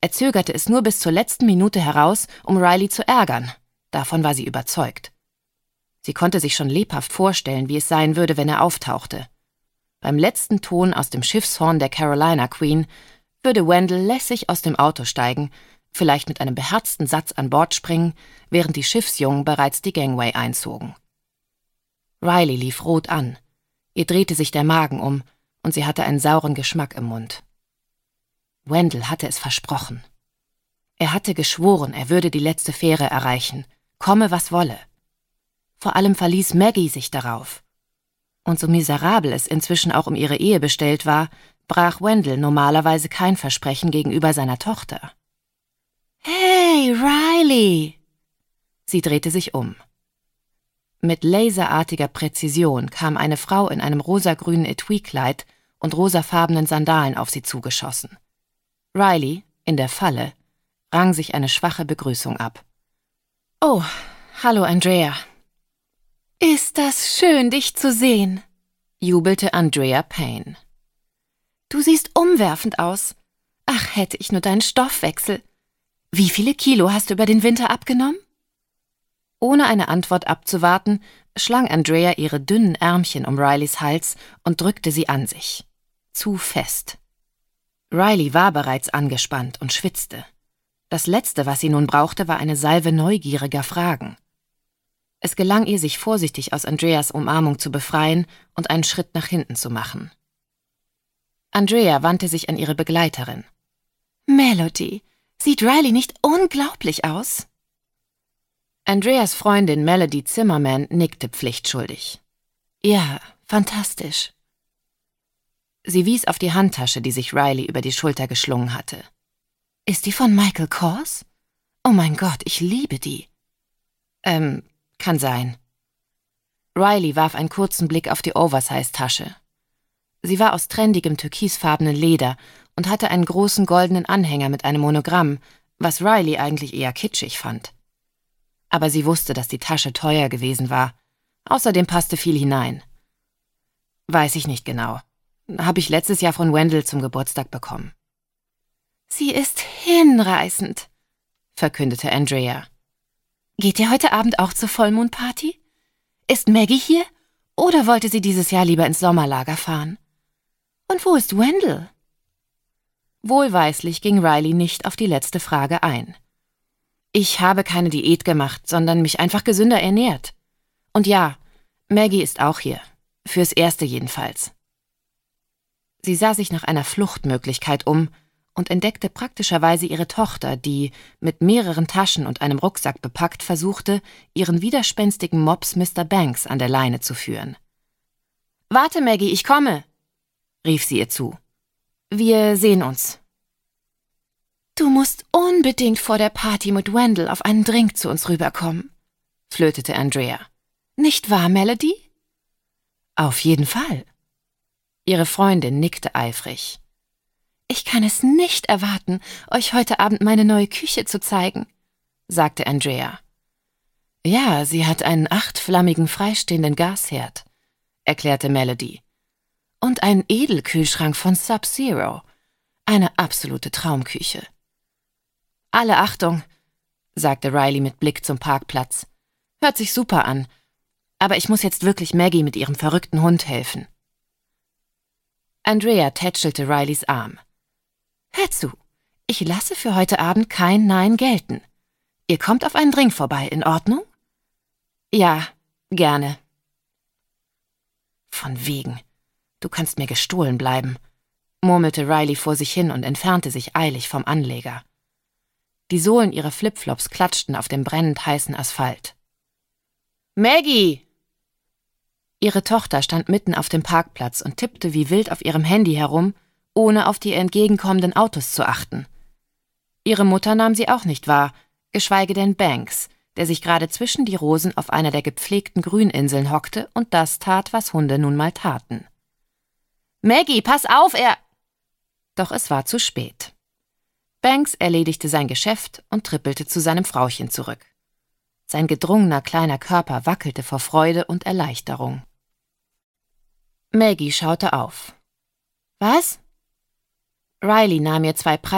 Er zögerte es nur bis zur letzten Minute heraus, um Riley zu ärgern. Davon war sie überzeugt. Sie konnte sich schon lebhaft vorstellen, wie es sein würde, wenn er auftauchte. Beim letzten Ton aus dem Schiffshorn der Carolina Queen würde Wendell lässig aus dem Auto steigen, vielleicht mit einem beherzten Satz an Bord springen, während die Schiffsjungen bereits die Gangway einzogen. Riley lief rot an. Ihr drehte sich der Magen um und sie hatte einen sauren Geschmack im Mund. Wendell hatte es versprochen. Er hatte geschworen, er würde die letzte Fähre erreichen, komme was wolle. Vor allem verließ Maggie sich darauf. Und so miserabel es inzwischen auch um ihre Ehe bestellt war, brach Wendell normalerweise kein Versprechen gegenüber seiner Tochter. »Hey, Riley!« Sie drehte sich um. Mit laserartiger Präzision kam eine Frau in einem rosagrünen Etui-Kleid und rosafarbenen Sandalen auf sie zugeschossen. Riley, in der Falle, rang sich eine schwache Begrüßung ab. »Oh, hallo Andrea.« »Ist das schön, dich zu sehen«, jubelte Andrea Payne. »Du siehst umwerfend aus. Ach, hätte ich nur deinen Stoffwechsel. Wie viele Kilo hast du über den Winter abgenommen?« Ohne eine Antwort abzuwarten, schlang Andrea ihre dünnen Ärmchen um Rileys Hals und drückte sie an sich. Zu fest. Riley war bereits angespannt und schwitzte. Das Letzte, was sie nun brauchte, war eine Salve neugieriger Fragen. Es gelang ihr, sich vorsichtig aus Andreas Umarmung zu befreien und einen Schritt nach hinten zu machen. Andrea wandte sich an ihre Begleiterin. »Melody, sieht Riley nicht unglaublich aus?« Andreas Freundin Melody Zimmerman nickte pflichtschuldig. »Ja, fantastisch.« Sie wies auf die Handtasche, die sich Riley über die Schulter geschlungen hatte. »Ist die von Michael Kors? Oh mein Gott, ich liebe die.« Kann sein.« Riley warf einen kurzen Blick auf die Oversize-Tasche. Sie war aus trendigem türkisfarbenen Leder und hatte einen großen goldenen Anhänger mit einem Monogramm, was Riley eigentlich eher kitschig fand. Aber sie wusste, dass die Tasche teuer gewesen war. Außerdem passte viel hinein. »Weiß ich nicht genau. Habe ich letztes Jahr von Wendell zum Geburtstag bekommen.« »Sie ist hinreißend«, verkündete Andrea. »Geht ihr heute Abend auch zur Vollmondparty? Ist Maggie hier? Oder wollte sie dieses Jahr lieber ins Sommerlager fahren? Und wo ist Wendell?« Wohlweislich ging Riley nicht auf die letzte Frage ein. »Ich habe keine Diät gemacht, sondern mich einfach gesünder ernährt. Und ja, Maggie ist auch hier. Fürs Erste jedenfalls.« Sie sah sich nach einer Fluchtmöglichkeit um und entdeckte praktischerweise ihre Tochter, die, mit mehreren Taschen und einem Rucksack bepackt, versuchte, ihren widerspenstigen Mops Mr. Banks an der Leine zu führen. »Warte, Maggie, ich komme«, rief sie ihr zu. »Wir sehen uns.« »Du musst unbedingt vor der Party mit Wendell auf einen Drink zu uns rüberkommen«, flötete Andrea. »Nicht wahr, Melody?« »Auf jeden Fall.« Ihre Freundin nickte eifrig. »Ich kann es nicht erwarten, euch heute Abend meine neue Küche zu zeigen«, sagte Andrea. »Ja, sie hat einen 8-flammigen freistehenden Gasherd«, erklärte Melody. »Und einen Edelkühlschrank von Sub-Zero. Eine absolute Traumküche.« »Alle Achtung«, sagte Riley mit Blick zum Parkplatz. »Hört sich super an. Aber ich muss jetzt wirklich Maggie mit ihrem verrückten Hund helfen.« Andrea tätschelte Rileys Arm. »Hör zu, ich lasse für heute Abend kein Nein gelten. Ihr kommt auf einen Drink vorbei, in Ordnung?« »Ja, gerne.« »Von wegen. Du kannst mir gestohlen bleiben«, murmelte Riley vor sich hin und entfernte sich eilig vom Anleger. Die Sohlen ihrer Flipflops klatschten auf dem brennend heißen Asphalt. »Maggie!« Ihre Tochter stand mitten auf dem Parkplatz und tippte wie wild auf ihrem Handy herum, ohne auf die entgegenkommenden Autos zu achten. Ihre Mutter nahm sie auch nicht wahr, geschweige denn Banks, der sich gerade zwischen die Rosen auf einer der gepflegten Grüninseln hockte und das tat, was Hunde nun mal taten. »Maggie, pass auf, Doch es war zu spät. Banks erledigte sein Geschäft und trippelte zu seinem Frauchen zurück. Sein gedrungener kleiner Körper wackelte vor Freude und Erleichterung. Maggie schaute auf. »Was?« Riley nahm ihr 2